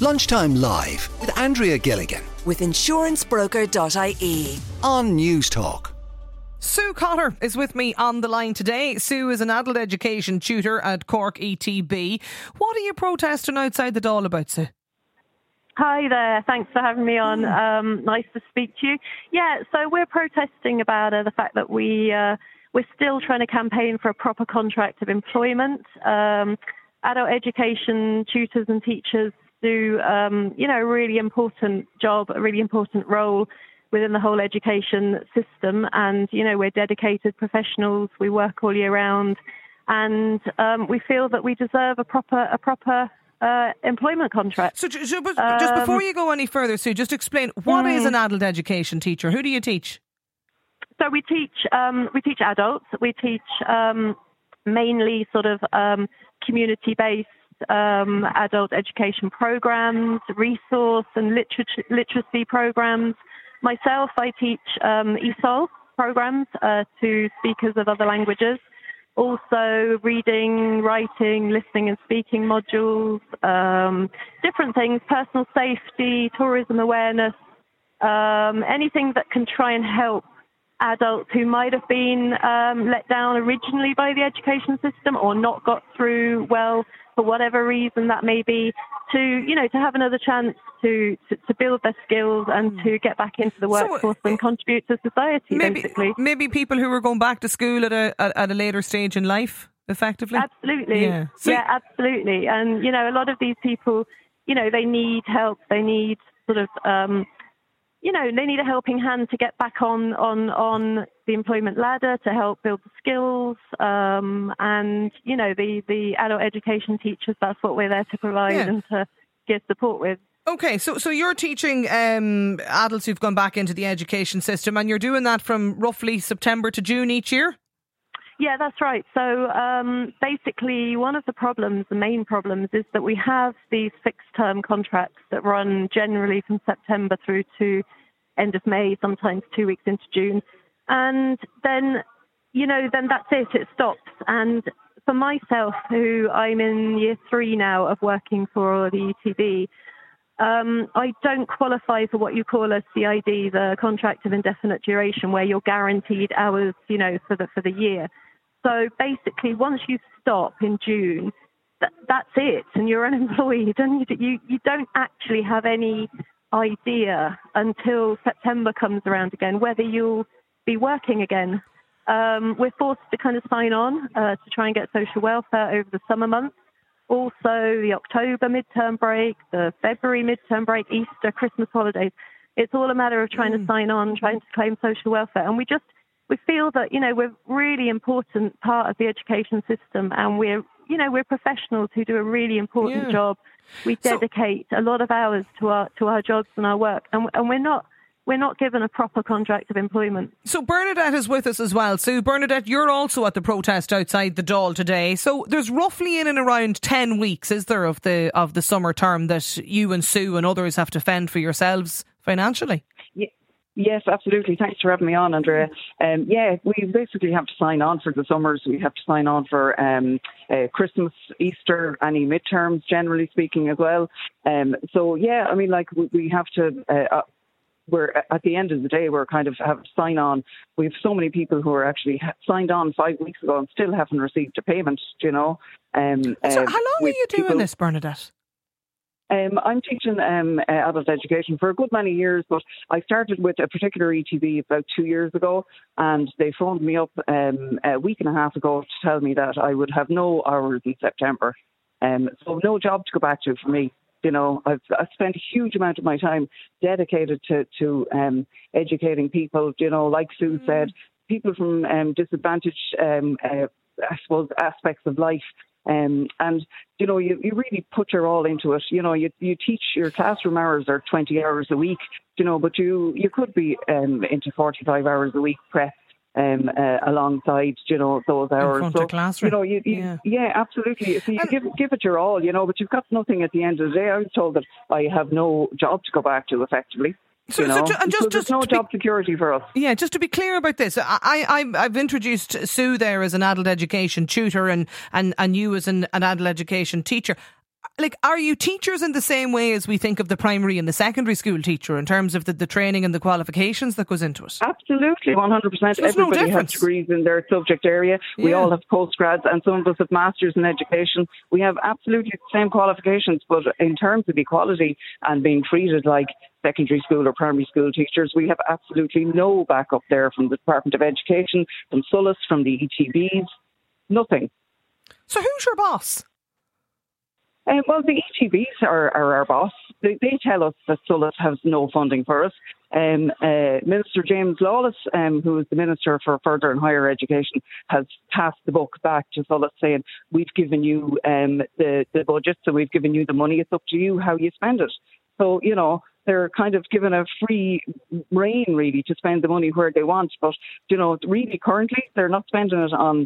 Lunchtime Live with Andrea Gilligan with insurancebroker.ie on News Talk. Sue Cotter is with me on the line today. Sue is an adult education tutor at Cork ETB. What are you protesting outside the Dáil about, Sue? Hi there, thanks for having me on. Nice to speak to you. Yeah, so we're protesting about the fact that we're still trying to campaign for a proper contract of employment. Adult education tutors and teachers do, a really important job, a really important role within the whole education system. And, we're dedicated professionals. We work all year round. And we feel that we deserve a proper employment contract. So just before you go any further, Sue, just explain, what is an adult education teacher? Who do you teach? So we teach adults. We teach mainly sort of community-based adult education programs, resource and literacy programs. Myself, I teach ESOL programs to speakers of other languages. Also reading, writing, listening and speaking modules, different things, personal safety, tourism awareness, anything that can try and help adults who might have been let down originally by the education system or not got through well for whatever reason that may be, to have another chance to build their skills and to get back into the workforce and contribute to society, basically. Maybe people who are going back to school at a later stage in life, effectively? Absolutely. Yeah, absolutely. And, a lot of these people, they need help. They need sort of, they need a helping hand to get back on the employment ladder, to help build the skills. And, the adult education teachers, that's what we're there to provide and to give support with. Okay, so you're teaching adults who've gone back into the education system, and you're doing that from roughly September to June each year? Yeah, that's right. So basically one of the main problems is that we have these fixed-term contracts that run generally from September through to end of May, sometimes 2 weeks into June. And then that's it. It stops. And for myself, who I'm in year 3 now of working for the ETB, I don't qualify for what you call a CID, the contract of indefinite duration, where you're guaranteed hours, for the year. So basically, once you stop in June, that's it, and you're unemployed, and you don't actually have any idea until September comes around again whether you'll be working again. We're forced to kind of sign on to try and get social welfare over the summer months. Also, the October midterm break, the February midterm break, Easter, Christmas holidays. It's all a matter of trying to sign on, trying to claim social welfare. And we feel that, we're a really important part of the education system, and we're professionals who do a really important job. We dedicate a lot of hours to our jobs and our work, and we're not given a proper contract of employment. So Bernadette is with us as well. So Bernadette, you're also at the protest outside the Dáil today. So there's roughly in and around 10 weeks, is there, of the summer term that you and Sue and others have to fend for yourselves financially? Yes, absolutely. Thanks for having me on, Andrea. We basically have to sign on for the summers. We have to sign on for Christmas, Easter, any midterms, generally speaking, as well. We have to... we're at the end of the day, we're kind of have to sign on. We have so many people who are actually signed on 5 weeks ago and still haven't received a payment, So how long are you doing this, Bernadette? I'm teaching adult education for a good many years, but I started with a particular ETB about 2 years ago, and they phoned me up a week and a half ago to tell me that I would have no hours in September. So no job to go back to for me. I've spent a huge amount of my time dedicated to educating people, like Sue said, people from disadvantaged, aspects of life. You really put your all into it. You teach, your classroom hours are 20 hours a week, but you could be into 45 hours a week prep alongside, those hours. In front of classroom. Yeah, absolutely. So you give it your all, but you've got nothing at the end of the day. I was told that I have no job to go back to, effectively. So there's no job security for us. Yeah, just to be clear about this, I've introduced Sue there as an adult education tutor and you as an adult education teacher. are you teachers in the same way as we think of the primary and the secondary school teacher in terms of the training and the qualifications that goes into it? Absolutely, 100%. So everybody has degrees in their subject area. Yeah. We all have postgrads, and some of us have masters in education. We have absolutely the same qualifications, but in terms of equality and being treated like secondary school or primary school teachers, we have absolutely no backup there from the Department of Education, from SOLAS, from the ETBs, nothing. So who's your boss? Well, the ETBs are our boss. They tell us that SOLAS has no funding for us. Minister James Lawless, who is the Minister for Further and Higher Education, has passed the buck back to SOLAS saying, we've given you the budget, so we've given you the money. It's up to you how you spend it. So, they're kind of given a free rein, really, to spend the money where they want. But, really currently they're not spending it on,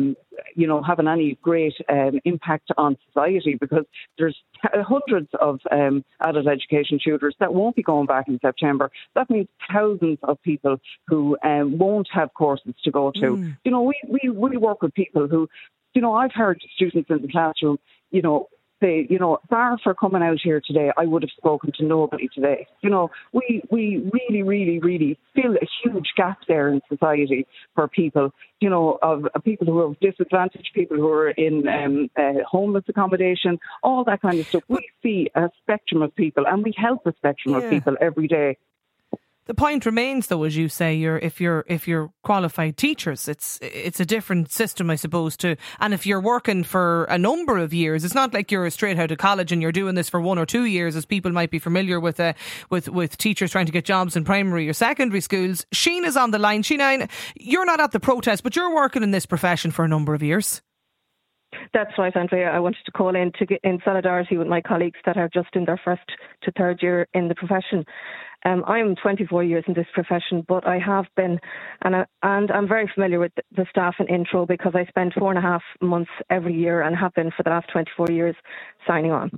having any great impact on society, because there's hundreds of adult education tutors that won't be going back in September. That means thousands of people who won't have courses to go to. We work with people who, I've heard students in the classroom, say, bar for coming out here today, I would have spoken to nobody today. We really, really, really feel a huge gap there in society for people, of people who are disadvantaged, people who are in homeless accommodation, all that kind of stuff. We see a spectrum of people, and we help a spectrum of people every day. The point remains, though, as you say, if you're qualified teachers, it's a different system, I suppose, and if you're working for a number of years, it's not like you're straight out of college and you're doing this for 1 or 2 years, as people might be familiar with teachers trying to get jobs in primary or secondary schools. Sheena's on the line. Sheena, you're not at the protest, but you're working in this profession for a number of years. That's right, Andrea. I wanted to call in to get in solidarity with my colleagues that are just in their first to third year in the profession. I'm 24 years in this profession, but I have been, and I'm very familiar with the staff in Intro, because I spend 4.5 months every year and have been for the last 24 years signing on.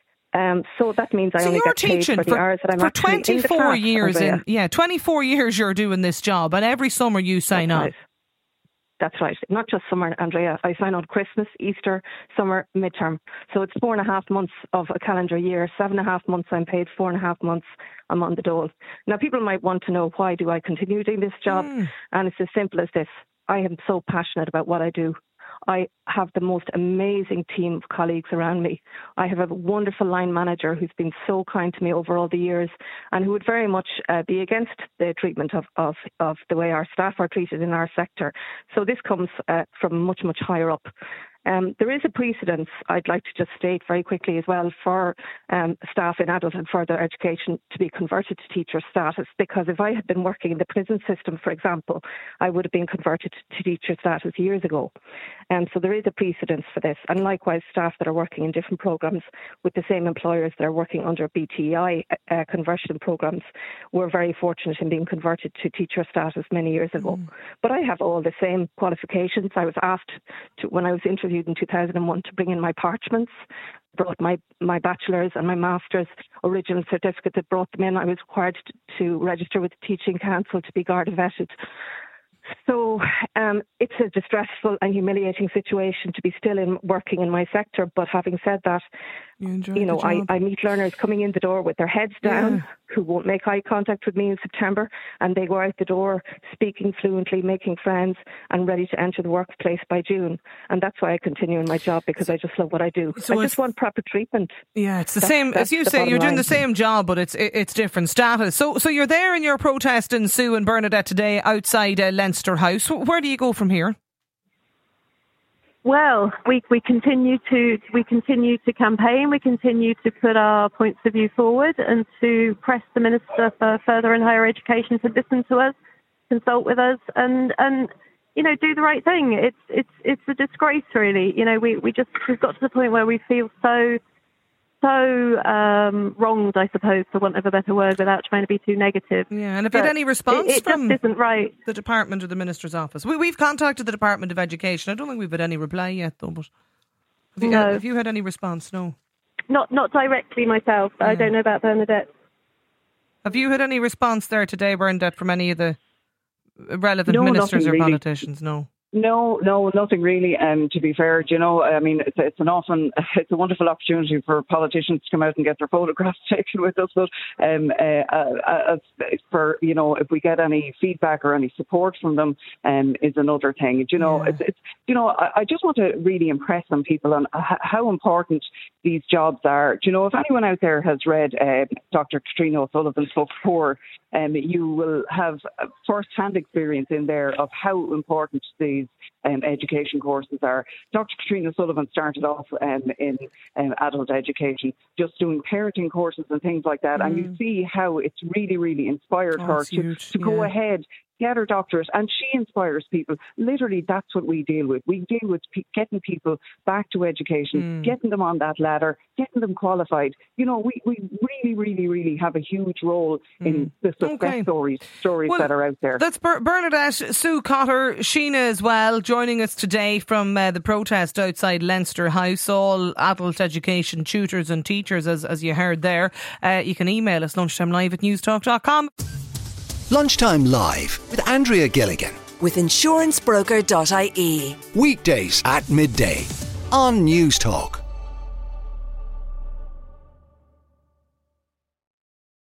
So that means I only get paid for the hours that I'm actually in the class. 24 years 24 years you're doing this job, and every summer you sign on. Right. That's right. Not just summer, Andrea. I sign on Christmas, Easter, summer, midterm. So it's 4.5 months of a calendar year. 7.5 months I'm paid, 4.5 months I'm on the dole. Now, people might want to know, why do I continue doing this job? And it's as simple as this. I am so passionate about what I do. I have the most amazing team of colleagues around me. I have a wonderful line manager who's been so kind to me over all the years, and who would very much be against the treatment of the way our staff are treated in our sector. So this comes from much, much higher up. There is a precedence, I'd like to just state very quickly as well, for staff in adult and further education to be converted to teacher status, because if I had been working in the prison system, for example, I would have been converted to teacher status years ago. So there is a precedence for this. And likewise, staff that are working in different programmes with the same employers that are working under BTEI conversion programmes were very fortunate in being converted to teacher status many years ago. But I have all the same qualifications. I was asked to, when I was interviewed in 2001, to bring in my parchments, brought my bachelor's and my master's original certificate that brought them in. I was required to register with the Teaching Council to be Garda vetted. So it's a distressful and humiliating situation to be still working in my sector. But having said that, I meet learners coming in the door with their heads down, who won't make eye contact with me in September, and they go out the door speaking fluently, making friends, and ready to enter the workplace by June. And that's why I continue in my job, because I just love what I do. So I just want proper treatment. Yeah, it's the same as you say. You're doing the same job, but it's different status. So you're there in your protest in Sue and Bernadette today outside Leinster House. Where do you go from here? Well, we continue to campaign. We continue to put our points of view forward and to press the Minister for Further and Higher Education to listen to us, consult with us, and do the right thing. It's a disgrace, really. We've got to the point where we feel so wronged, I suppose, for want of a better word, without trying to be too negative. Yeah, and have you had any response from just isn't right. The Department or the Minister's office? We've contacted the Department of Education. I don't think we've had any reply yet, though. But have you had any response? No. Not directly myself. I don't know about Bernadette. Have you had any response there today, Bernadette, from any of the relevant ministers or politicians? No. No, nothing really. To be fair, I mean, it's a wonderful opportunity for politicians to come out and get their photographs taken with us. But for if we get any feedback or any support from them, is another thing. I just want to really impress on people on how important these jobs are. If anyone out there has read Dr. Katrina O'Sullivan's book Poor, you will have first-hand experience in there of how important these education courses are. Dr. Katrina O'Sullivan started off in adult education, just doing parenting courses and things like that. And you see how it's really, really inspired her to go ahead, get her doctorate, and she inspires people. Literally, that's what we deal with. We deal with getting people back to education, getting them on that ladder, getting them qualified. We really, really, really have a huge role in the success stories that are out there. That's Bernadette, Sue Cotter, Sheena as well, joining us today from the protest outside Leinster House. All adult education tutors and teachers, as you heard there. You can email us lunchtimelive@newstalk.com. Lunchtime Live with Andrea Gilligan. With insurancebroker.ie. Weekdays at midday on Newstalk.